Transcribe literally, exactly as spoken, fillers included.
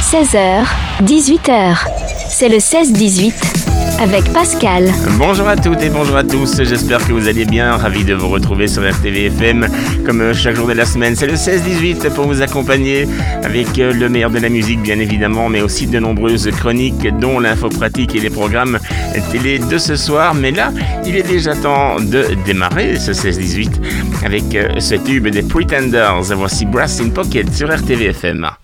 seize heures, dix-huit heures. C'est le seize dix-huit avec Pascal. Bonjour à toutes et bonjour à tous, j'espère que vous allez bien, ravi de vous retrouver sur R T V F M comme chaque jour de la semaine. C'est le seize dix-huit pour vous accompagner avec le meilleur de la musique bien évidemment, mais aussi de nombreuses chroniques dont l'info pratique et les programmes télé de ce soir. Mais là, il est déjà temps de démarrer ce seize dix-huit avec ce tube des Pretenders. Voici Brass in Pocket sur R T V F M.